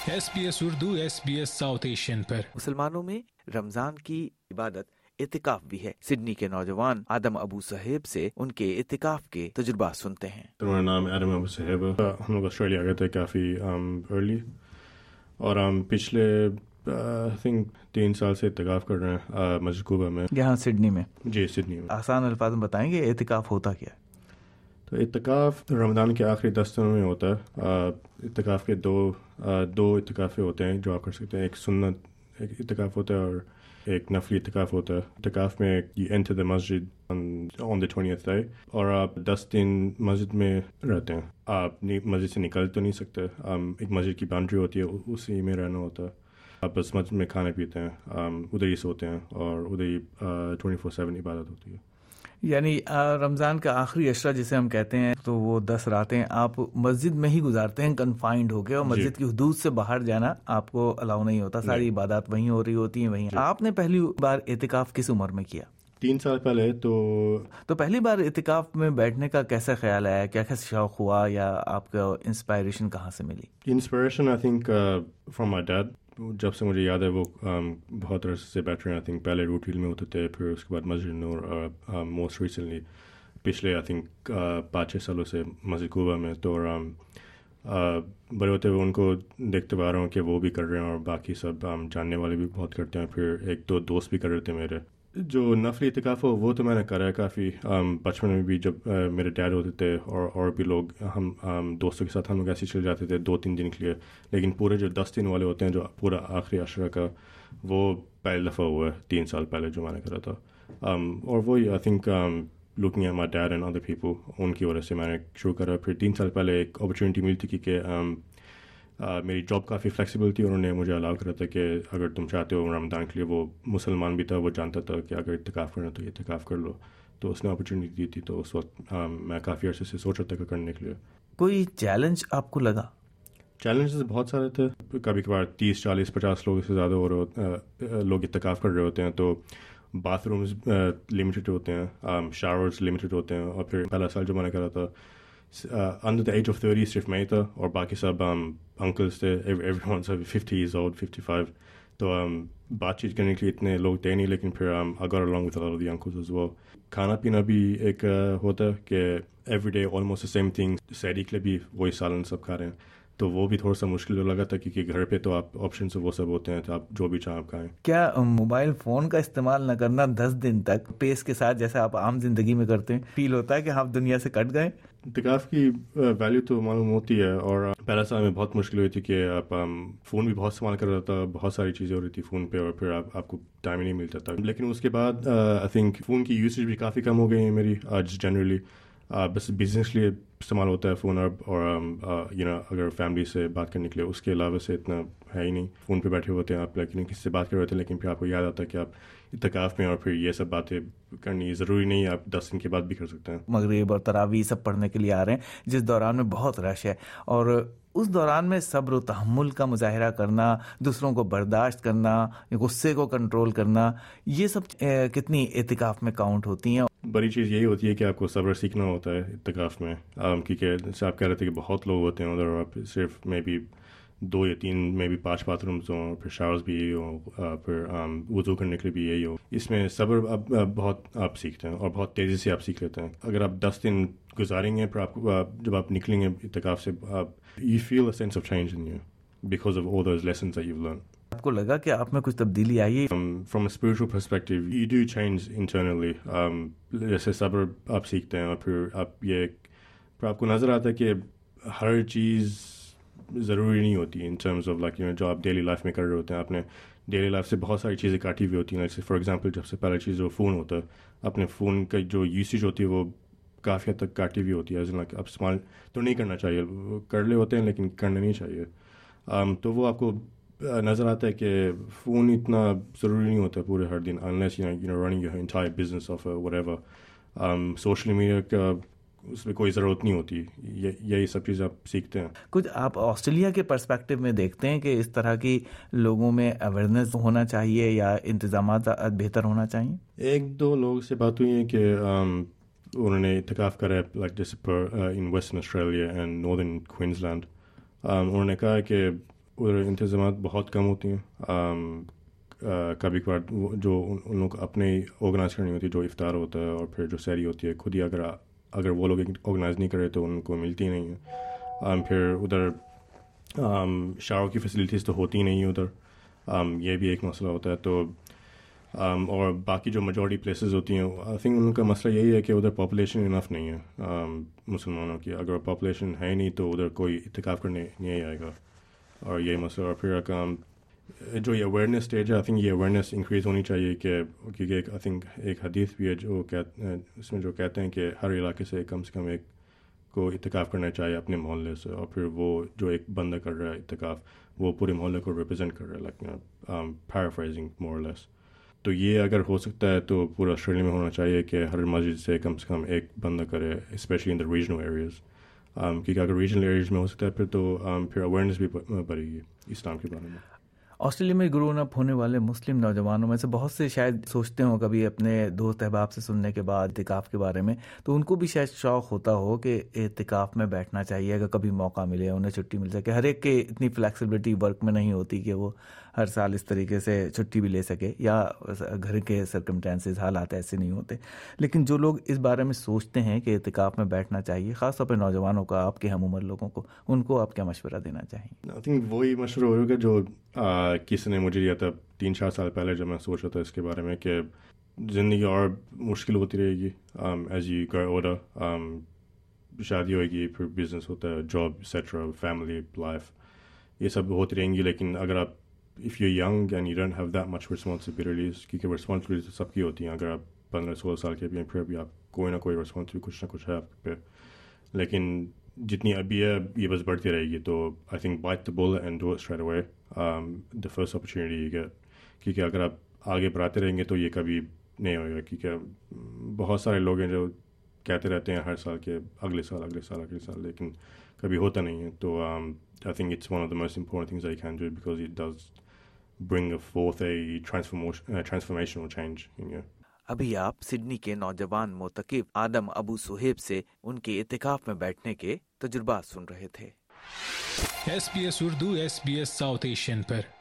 SBS Urdu SBS South Asian پر مسلمانوں میں رمضان کی عبادت اعتکاف بھی ہے۔ سڈنی کے نوجوان آدم ابو صہیب سے ان کے اعتکاف کے تجربات سنتے ہیں۔ میرا نام آدم ابو صہیب ہے۔ ہم لوگ آسٹریلیا گئے تھے کافی ارلی، اور ہم پچھلے I think 3 سال سے اعتکاف کر رہے ہیں مسجد کوبہ میں، یہاں سڈنی میں۔ جی سڈنی میں۔ آسان الفاظ میں بتائیں گے اعتکاف ہوتا کیا ہے؟ تو اعتکاف رمضان کے آخری 10 دنوں میں ہوتا ہے۔ اعتکاف کے دو اعتکافیں ہوتے ہیں جو آپ کر سکتے ہیں۔ ایک سنت اعتکاف ہوتا ہے اور ایک نفلی اعتکاف ہوتا ہے۔ اعتکاف میں you enter the masjid on the 20th day، اور آپ 10 دن مسجد میں رہتے ہیں۔ آپ مسجد سے نکل تو نہیں سکتے، ایک مسجد کی باؤنڈری ہوتی ہے، اسی میں رہنا ہوتا ہے۔ آپ بس مسجد میں کھانے پیتے ہیں، ادھر ہی سوتے ہیں، اور ادھر ہی 24/7 عبادت ہوتی ہے۔ یعنی رمضان کا آخری عشرہ جسے ہم کہتے ہیں، تو وہ 10 راتیں آپ مسجد میں ہی گزارتے ہیں، کنفائنڈ ہو کے، اور مسجد کی حدود سے باہر جانا آپ کو الاؤ نہیں ہوتا، ساری عبادات وہیں ہو رہی ہوتی ہیں وہیں۔ آپ نے پہلی بار اعتکاف کس عمر میں کیا؟ 3 سال پہلے۔ تو پہلی بار اعتکاف میں بیٹھنے کا کیسا خیال آیا؟ کیا شوق ہوا، یا آپ کو انسپائریشن کہاں سے ملی؟ Inspiration I think from my dad. جب سے مجھے یاد ہے وہ بہت عرصے سے بیٹھ رہے ہیں۔ آئی تھنک پہلے روٹ ہل میں ہوتے تھے، پھر اس کے بعد مسجد نور، اور موسٹ ریسنٹلی پچھلے آئی تھنک 5-6 سالوں سے مسجد کوبہ میں۔ تو بڑے ہوتے ہوئے ان کو دیکھتے آ رہا ہوں کہ وہ بھی کر رہے ہیں، اور باقی سب جاننے والے بھی بہت کرتے ہیں۔ پھر 1-2 دوست بھی کر رہے تھے میرے۔ جو نفلی اعتکاف ہو وہ تو میں نے کرا ہے کافی، بچپن میں بھی، جب میرے ڈیڈ ہوتے تھے اور بھی لوگ، ہم دوستوں کے ساتھ ہم لوگ ایسے چل جاتے تھے 2-3 دن کے لیے۔ لیکن پورے جو 10 دن والے ہوتے ہیں، جو پورا آخری عشرہ کا، وہ پہلی دفعہ ہوا ہے 3 سال پہلے جو میں نے کرا تھا۔ اور وہی I think looking at my dad and other people، ان کی وجہ سے میں نے شروع کرا۔ پھر 3 سال پہلے ایک اپرچونیٹی ملی تھی کہ میری جاب کافی فلیکسیبل تھی، اور انہوں نے مجھے الاؤ کرا تھا کہ اگر تم چاہتے ہو رمضان کے لیے، وہ مسلمان بھی تھا، وہ جانتا تھا کہ اگر اعتکاف کرنا تو اعتکاف کر لو، تو اس نے اپرچونیٹی دی تھی۔ تو اس وقت میں کافی عرصے سے سوچ رہا تھا کہ کرنے کے لیے۔ کوئی چیلنج آپ کو لگا؟ چیلنجز بہت سارے تھے۔ کبھی کبھار 30-40-50 لوگوں سے زیادہ لوگ اعتکاف کر رہے ہوتے ہیں، تو باتھ رومز لمیٹڈ ہوتے ہیں، شاورز لمیٹڈ ہوتے ہیں۔ اور پھر پہلا سال جو میں نے کرا تھا، انڈر دا ایج آف 30 صرف میں ہی تھا، اور باقی سب انکلس تھے، ایوری ون سب 50 years old 55۔ تو بات چیت کرنے کے لیے اتنے لوگ تھے نہیں، لیکن پھر I got along with a lot of the uncles as well۔ کھانا پینا بھی ایک ہوتا ہے کہ every day almost the same thing، سحری کے لیے بھی وہی سالن سب کھا رہے ہیں، تو وہ بھی تھوڑا سا مشکل لگا تھا، کیونکہ گھر پہ تو آپ آپشنس وہ سب ہوتے ہیں، تو آپ جو بھی چاہیں آپ کھائیں۔ کیا موبائل فون کا استعمال نہ کرنا 10 دن تک پیس کے ساتھ، جیسے آپ عام زندگی میں کرتے ہیں، فیل ہوتا ہے کہ آپ دنیا سے کٹ گئے؟ اعتکاف کی ویلیو تو معلوم ہوتی ہے، اور پہلا سال میں بہت مشکل ہوئی تھی کہ آپ فون بھی بہت استعمال کر رہا تھا، بہت ساری چیزیں ہو رہی تھی فون پہ، اور پھر آپ کو ٹائم ہی نہیں ملتا تھا۔ لیکن اس کے بعد آئی تھنک فون کی یوسیج بھی کافی کم ہو گئی ہے میری آج جنرلی۔ بس بزنس کے لیے استعمال ہوتا ہے فون، اور اگر فیملی سے بات کرنے کے لیے، اس کے علاوہ سے اتنا ہے ہی نہیں۔ فون پہ بیٹھے ہوتے ہیں آپ، لیکن کسی سے بات کر رہے ہوتے ہیں، لیکن پھر آپ کو یاد آتا ہے کہ آپ اعتکاف میں، اور پھر یہ سب باتیں کرنی ضروری نہیں ہے، آپ 10 دن کے بعد بھی کر سکتے ہیں۔ مغرب اور تراویح سب پڑھنے کے لیے آ رہے ہیں، جس دوران میں بہت رش ہے، اور اس دوران میں صبر و تحمل کا مظاہرہ کرنا، دوسروں کو برداشت کرنا، غصے کو کنٹرول کرنا، یہ سب کتنی اعتکاف میں کاؤنٹ ہوتی ہیں؟ بڑی چیز یہی ہوتی ہے کہ آپ کو صبر سیکھنا ہوتا ہے اعتکاف میں، کیونکہ جیسے آپ کہہ رہے تھے کہ بہت لوگ ہوتے ہیں ادھر، اور صرف میں بھی 2 یا 3 میں بھی 5 باتھ رومز ہوں، پھر شاورز بھی یہی ہوں، پھر وضو کرنے کے لیے بھی یہی ہو۔ اس میں صبر بہت آپ سیکھتے ہیں، اور بہت تیزی سے آپ سیکھ لیتے ہیں۔ اگر آپ 10 دن گزاریں گے، پھر آپ جب آپ نکلیں گے اعتکاف سے، you feel a sense of change in you because of all those lessons that you've learned۔ آپ کو لگا کہ آپ میں کچھ تبدیلی آئی ہے؟ From a spiritual perspective, you do change internally۔ جیسے صبر آپ سیکھتے ہیں، اور پھر آپ کو نظر آتا ہے کہ ہر چیز ضروری نہیں ہوتی ان ٹرمز آف لائک جو آپ ڈیلی لائف میں کر رہے ہوتے ہیں۔ آپ نے ڈیلی لائف سے بہت ساری چیزیں کاٹی ہوئی ہوتی ہیں، جیسے فار ایگزامپل جب سے پہلا چیز وہ فون ہوتا ہے، اپنے فون کا جو یوسیج ہوتی ہے وہ کافی حد تک کاٹی ہوئی ہوتی ہے، اب استعمال تو نہیں کرنا چاہیے، کر لے ہوتے ہیں لیکن کرنا نہیں چاہیے۔ تو وہ آپ کو نظر آتا ہے کہ فون اتنا ضروری نہیں ہوتا پورے ہر دن، unless running your entire business of whatever۔ Social media کا اس میں کوئی ضرورت نہیں ہوتی، یہی سب چیزیں آپ سیکھتے ہیں۔ کچھ آپ آسٹریلیا کے پرسپیکٹو میں دیکھتے ہیں کہ اس طرح کی لوگوں میں اویئرنیس ہونا چاہیے، یا انتظامات بہتر ہونا چاہیے؟ 1-2 لوگوں سے بات ہوئی ہے کہ انہوں نے اعتکاف کرا ہے، لائک جیسے in Western Australia and northern Queensland. انہوں نے کہا کہ ادھر انتظامات بہت کم ہوتی ہیں. کبھی کبھار جو ان لوگ اپنے آرگنائز کرنی ہوتی ہے, جو افطار ہوتا ہے اور پھر جو سحری ہوتی ہے, خود ہی اگر وہ لوگ آرگنائز نہیں کرے تو ان کو ملتی نہیں ہے. پھر ادھر شاور کی فیسلٹیز تو ہوتی نہیں ہیں ادھر, یہ بھی ایک مسئلہ ہوتا ہے. تو اور باقی جو میجورٹی پلیسز ہوتی ہیں, آئی تھنک ان کا مسئلہ یہی ہے کہ ادھر پاپولیشن انف نہیں ہے مسلمانوں کی. اگر پاپولیشن ہے نہیں تو ادھر کوئی اعتکاف کرنے نہیں آئے گا, اور یہی مسئلہ. اور پھر جو یہ اویئرنیس اسٹیج ہے, آئی تھنک یہ اویئرنیس انکریز ہونی چاہیے کہ کیونکہ آئی تھنک ایک حدیث بھی ہے جو اس میں جو کہتے ہیں کہ ہر علاقے سے کم ایک کو اعتکاف کرنا چاہیے اپنے محلے سے, اور پھر وہ جو ایک بندہ کر رہا ہے اعتکاف وہ پورے محلے کو ریپرزینٹ کر رہا ہے, لائک پیرافرائزنگ مور اور لیس. تو یہ اگر ہو سکتا ہے تو پورا آسٹریلیا میں ہونا چاہیے کہ ہر مسجد سے کم ایک بندہ کرے, especially in the regional areas, کیونکہ اگر ریجنل ایریاز میں ہو سکتا ہے پھر تو پھر اویئرنیس بھی بڑھے گی اسلام کے بارے میں. آسٹریلیا میں گرون اپ ہونے والے مسلم نوجوانوں میں سے بہت سے شاید سوچتے ہوں کبھی اپنے دوست احباب سے سننے کے بعد اعتکاف کے بارے میں, تو ان کو بھی شاید شوق ہوتا ہو کہ اعتکاف میں بیٹھنا چاہیے اگر کبھی موقع ملے, انہیں چھٹی مل سکے. ہر ایک کے اتنی فلیکسیبلٹی ورک میں نہیں ہوتی کہ وہ ہر سال اس طریقے سے چھٹی بھی لے سکے, یا گھر کے سرکمسٹانسز حالات ایسے نہیں ہوتے. لیکن جو لوگ اس بارے میں سوچتے ہیں کہ اعتکاف میں بیٹھنا چاہیے, خاص طور پہ نوجوانوں کا, آپ کے ہم عمر لوگوں کو, ان کو آپ کیا مشورہ دینا چاہیں؟ آئی تھنک وہی مشورہ ہوگا جو کسی نے مجھے دیا تھا 3-4 سال پہلے جب میں سوچ رہا تھا اس کے بارے میں کہ زندگی اور مشکل ہوتی رہے گی ایز یو گیٹ اولڈر. شادی ہوئے گی, پھر بزنس ہوتا ہے, جاب ایٹسیٹرا, فیملی لائف, یہ سب ہوتی رہیں گی. لیکن اگر آپ if you young and you don't have that much responsibilities, کیونکہ رسپانسبلٹیز سب کی ہوتی ہیں, اگر آپ 15-16 سال کے بھی ہیں پھر بھی آپ کوئی نہ کوئی رسپانسبلٹی کچھ نہ کچھ ہے آپ پہ. لیکن جتنی ابھی ہے یہ بس بڑھتی رہے گی. تو I think bite the bull and do it straight away the first opportunity you get, کیونکہ اگر آپ آگے بڑھاتے رہیں گے تو یہ کبھی نہیں ہوئے گا. کیونکہ بہت سارے لوگ ہیں جو کہتے رہتے ہیں ہر سال کے اگلے سال, لیکن کبھی ہوتا نہیں ہے. تو I think it's one of the most important things I can do because it does bring forth a transformational change in you. ابھی آپ سڈنی کے نوجوان معتکف آدم ابو صہیب سے ان کے اعتکاف میں بیٹھنے کے تجربات سن رہے تھے. SBS Urdu SBS South Asian پر